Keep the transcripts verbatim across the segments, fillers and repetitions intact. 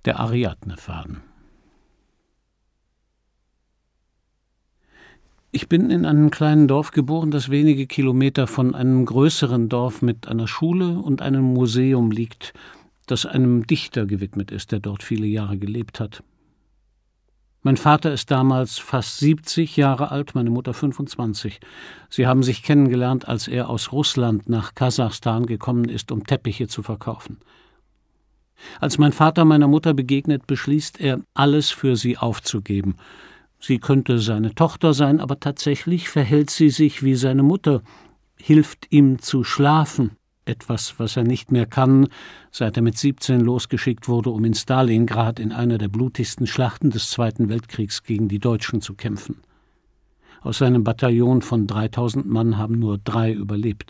Der Ariadne-Faden. Ich bin in einem kleinen Dorf geboren, das wenige Kilometer von einem größeren Dorf mit einer Schule und einem Museum liegt, das einem Dichter gewidmet ist, der dort viele Jahre gelebt hat. Mein Vater ist damals fast siebzig Jahre alt, meine Mutter fünfundzwanzig. Sie haben sich kennengelernt, als er aus Russland nach Kasachstan gekommen ist, um Teppiche zu verkaufen. Als mein Vater meiner Mutter begegnet, beschließt er, alles für sie aufzugeben. Sie könnte seine Tochter sein, aber tatsächlich verhält sie sich wie seine Mutter, hilft ihm zu schlafen, etwas, was er nicht mehr kann, seit er mit siebzehn losgeschickt wurde, um in Stalingrad in einer der blutigsten Schlachten des Zweiten Weltkriegs gegen die Deutschen zu kämpfen. Aus seinem Bataillon von dreitausend Mann haben nur drei überlebt.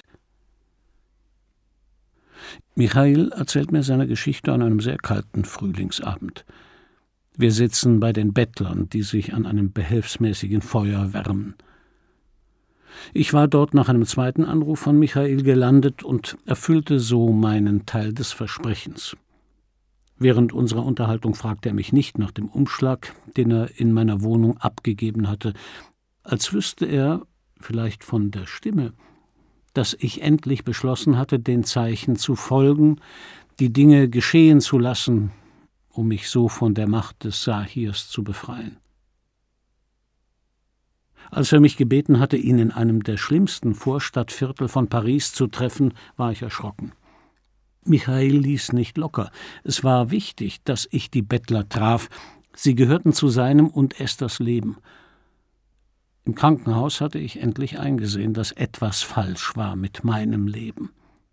Michail erzählt mir seine Geschichte an einem sehr kalten Frühlingsabend. Wir sitzen bei den Bettlern, die sich an einem behelfsmäßigen Feuer wärmen. Ich war dort nach einem zweiten Anruf von Michail gelandet und erfüllte so meinen Teil des Versprechens. Während unserer Unterhaltung fragte er mich nicht nach dem Umschlag, den er in meiner Wohnung abgegeben hatte, als wüsste er, vielleicht von der Stimme, dass ich endlich beschlossen hatte, den Zeichen zu folgen, die Dinge geschehen zu lassen, um mich so von der Macht des Sahirs zu befreien. Als er mich gebeten hatte, ihn in einem der schlimmsten Vorstadtviertel von Paris zu treffen, war ich erschrocken. Michail ließ nicht locker. Es war wichtig, dass ich die Bettler traf. Sie gehörten zu seinem und Esthers Leben. Im Krankenhaus hatte ich endlich eingesehen, dass etwas falsch war mit meinem Leben.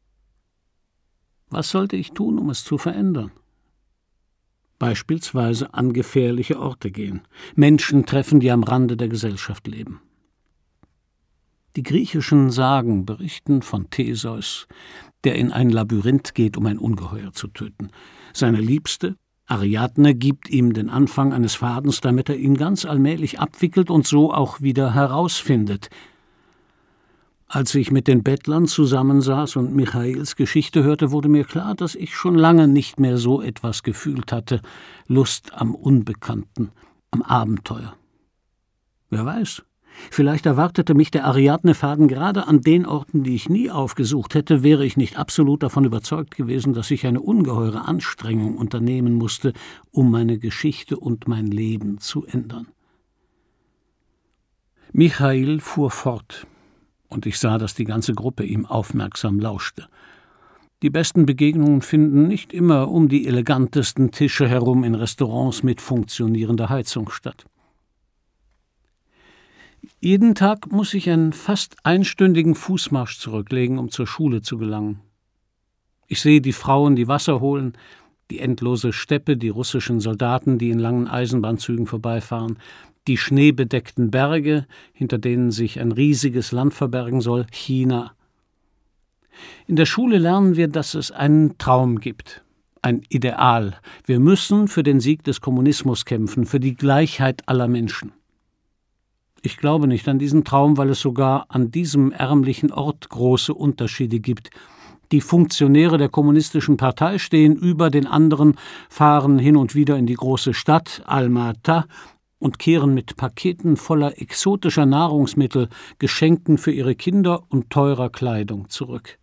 Was sollte ich tun, um es zu verändern? Beispielsweise an gefährliche Orte gehen, Menschen treffen, die am Rande der Gesellschaft leben. Die griechischen Sagen berichten von Theseus, der in ein Labyrinth geht, um ein Ungeheuer zu töten. Seine Liebste, Ariadne, gibt ihm den Anfang eines Fadens, damit er ihn ganz allmählich abwickelt und so auch wieder herausfindet. Als ich mit den Bettlern zusammensaß und Michails Geschichte hörte, wurde mir klar, dass ich schon lange nicht mehr so etwas gefühlt hatte, Lust am Unbekannten, am Abenteuer. Wer weiß, vielleicht erwartete mich der Ariadne-Faden gerade an den Orten, die ich nie aufgesucht hätte, wäre ich nicht absolut davon überzeugt gewesen, dass ich eine ungeheure Anstrengung unternehmen musste, um meine Geschichte und mein Leben zu ändern. Michail fuhr fort. Und ich sah, dass die ganze Gruppe ihm aufmerksam lauschte. Die besten Begegnungen finden nicht immer um die elegantesten Tische herum in Restaurants mit funktionierender Heizung statt. Jeden Tag muss ich einen fast einstündigen Fußmarsch zurücklegen, um zur Schule zu gelangen. Ich sehe die Frauen, die Wasser holen, die endlose Steppe, die russischen Soldaten, die in langen Eisenbahnzügen vorbeifahren, die schneebedeckten Berge, hinter denen sich ein riesiges Land verbergen soll, China. In der Schule lernen wir, dass es einen Traum gibt, ein Ideal. Wir müssen für den Sieg des Kommunismus kämpfen, für die Gleichheit aller Menschen. Ich glaube nicht an diesen Traum, weil es sogar an diesem ärmlichen Ort große Unterschiede gibt. Die Funktionäre der kommunistischen Partei stehen über den anderen, fahren hin und wieder in die große Stadt, Alma-Ata, und kehren mit Paketen voller exotischer Nahrungsmittel, Geschenken für ihre Kinder und teurer Kleidung zurück.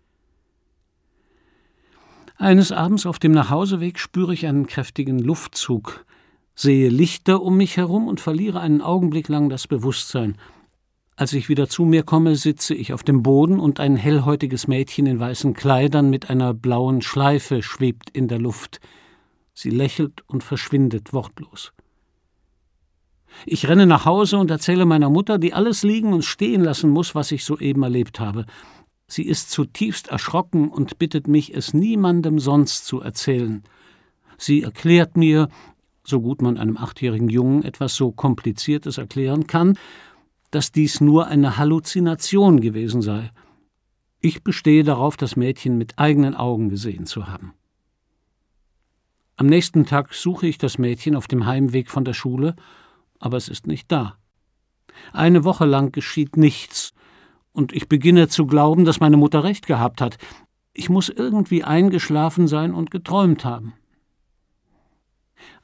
Eines Abends auf dem Nachhauseweg spüre ich einen kräftigen Luftzug, sehe Lichter um mich herum und verliere einen Augenblick lang das Bewusstsein. Als ich wieder zu mir komme, sitze ich auf dem Boden und ein hellhäutiges Mädchen in weißen Kleidern mit einer blauen Schleife schwebt in der Luft. Sie lächelt und verschwindet wortlos. Ich renne nach Hause und erzähle meiner Mutter, die alles liegen und stehen lassen muss, was ich soeben erlebt habe. Sie ist zutiefst erschrocken und bittet mich, es niemandem sonst zu erzählen. Sie erklärt mir, so gut man einem achtjährigen Jungen etwas so Kompliziertes erklären kann, dass dies nur eine Halluzination gewesen sei. Ich bestehe darauf, das Mädchen mit eigenen Augen gesehen zu haben. Am nächsten Tag suche ich das Mädchen auf dem Heimweg von der Schule, aber es ist nicht da. Eine Woche lang geschieht nichts, und ich beginne zu glauben, dass meine Mutter recht gehabt hat. Ich muss irgendwie eingeschlafen sein und geträumt haben.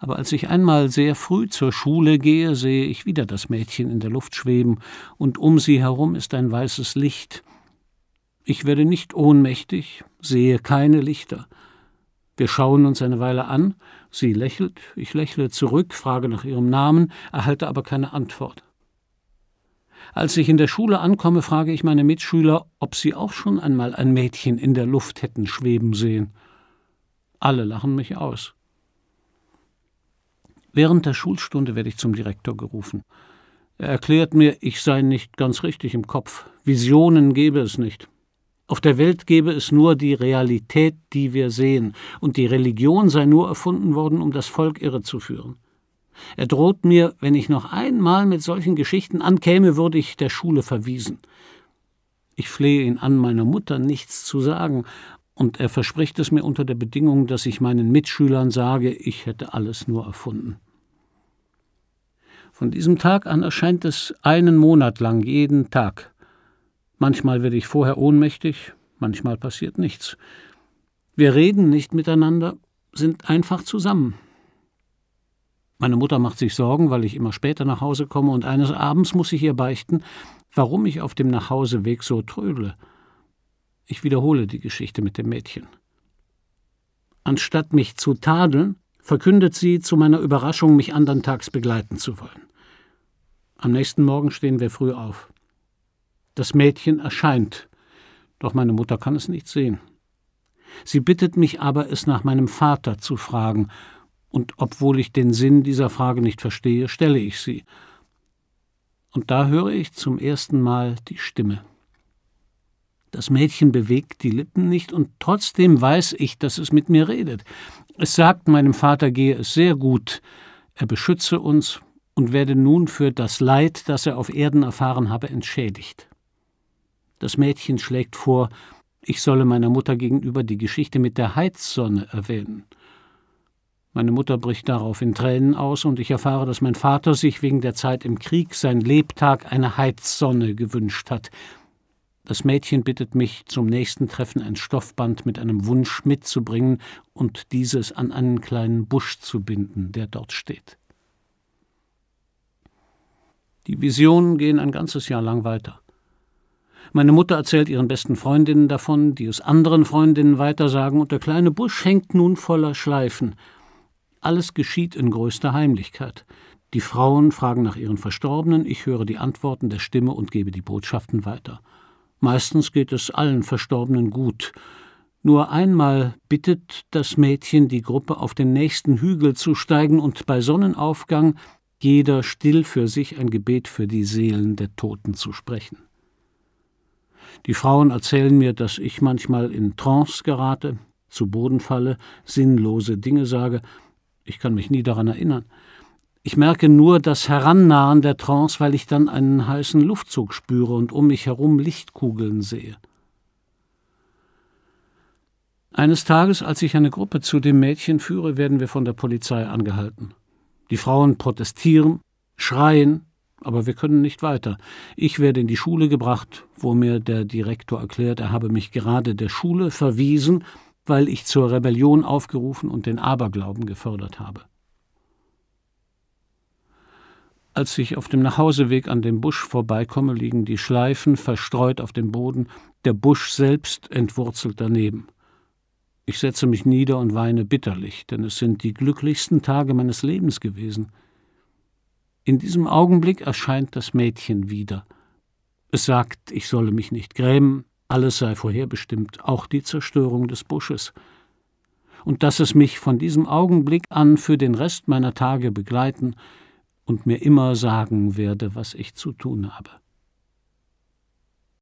Aber als ich einmal sehr früh zur Schule gehe, sehe ich wieder das Mädchen in der Luft schweben, und um sie herum ist ein weißes Licht. Ich werde nicht ohnmächtig, sehe keine Lichter. Wir schauen uns eine Weile an, sie lächelt, ich lächle zurück, frage nach ihrem Namen, erhalte aber keine Antwort. Als ich in der Schule ankomme, frage ich meine Mitschüler, ob sie auch schon einmal ein Mädchen in der Luft hätten schweben sehen. Alle lachen mich aus. Während der Schulstunde werde ich zum Direktor gerufen. Er erklärt mir, ich sei nicht ganz richtig im Kopf. Visionen gebe es nicht. Auf der Welt gebe es nur die Realität, die wir sehen, und die Religion sei nur erfunden worden, um das Volk irrezuführen. Er droht mir, wenn ich noch einmal mit solchen Geschichten ankäme, würde ich der Schule verwiesen. Ich flehe ihn an, meiner Mutter nichts zu sagen, und er verspricht es mir unter der Bedingung, dass ich meinen Mitschülern sage, ich hätte alles nur erfunden. Von diesem Tag an erscheint es einen Monat lang jeden Tag. Manchmal werde ich vorher ohnmächtig, manchmal passiert nichts. Wir reden nicht miteinander, sind einfach zusammen. Meine Mutter macht sich Sorgen, weil ich immer später nach Hause komme, und eines Abends muss ich ihr beichten, warum ich auf dem Nachhauseweg so trödle. Ich wiederhole die Geschichte mit dem Mädchen. Anstatt mich zu tadeln, verkündet sie zu meiner Überraschung, mich andern Tags begleiten zu wollen. Am nächsten Morgen stehen wir früh auf. Das Mädchen erscheint, doch meine Mutter kann es nicht sehen. Sie bittet mich aber, es nach meinem Vater zu fragen, und obwohl ich den Sinn dieser Frage nicht verstehe, stelle ich sie. Und da höre ich zum ersten Mal die Stimme. Das Mädchen bewegt die Lippen nicht, und trotzdem weiß ich, dass es mit mir redet. Es sagt, meinem Vater gehe es sehr gut, er beschütze uns und werde nun für das Leid, das er auf Erden erfahren habe, entschädigt. Das Mädchen schlägt vor, ich solle meiner Mutter gegenüber die Geschichte mit der Heizsonne erwähnen. Meine Mutter bricht darauf in Tränen aus, und ich erfahre, dass mein Vater sich wegen der Zeit im Krieg sein Lebtag eine Heizsonne gewünscht hat. Das Mädchen bittet mich, zum nächsten Treffen ein Stoffband mit einem Wunsch mitzubringen und dieses an einen kleinen Busch zu binden, der dort steht. Die Visionen gehen ein ganzes Jahr lang weiter. Meine Mutter erzählt ihren besten Freundinnen davon, die es anderen Freundinnen weitersagen, und der kleine Busch hängt nun voller Schleifen. Alles geschieht in größter Heimlichkeit. Die Frauen fragen nach ihren Verstorbenen, ich höre die Antworten der Stimme und gebe die Botschaften weiter. Meistens geht es allen Verstorbenen gut. Nur einmal bittet das Mädchen die Gruppe, auf den nächsten Hügel zu steigen und bei Sonnenaufgang jeder still für sich ein Gebet für die Seelen der Toten zu sprechen. Die Frauen erzählen mir, dass ich manchmal in Trance gerate, zu Boden falle, sinnlose Dinge sage. Ich kann mich nie daran erinnern. Ich merke nur das Herannahen der Trance, weil ich dann einen heißen Luftzug spüre und um mich herum Lichtkugeln sehe. Eines Tages, als ich eine Gruppe zu dem Mädchen führe, werden wir von der Polizei angehalten. Die Frauen protestieren, schreien, aber wir können nicht weiter. Ich werde in die Schule gebracht, wo mir der Direktor erklärt, er habe mich gerade der Schule verwiesen, weil ich zur Rebellion aufgerufen und den Aberglauben gefördert habe. Als ich auf dem Nachhauseweg an dem Busch vorbeikomme, liegen die Schleifen verstreut auf dem Boden, der Busch selbst entwurzelt daneben. Ich setze mich nieder und weine bitterlich, denn es sind die glücklichsten Tage meines Lebens gewesen. In diesem Augenblick erscheint das Mädchen wieder. Es sagt, ich solle mich nicht grämen, alles sei vorherbestimmt, auch die Zerstörung des Busches. Und dass es mich von diesem Augenblick an für den Rest meiner Tage begleiten und mir immer sagen werde, was ich zu tun habe.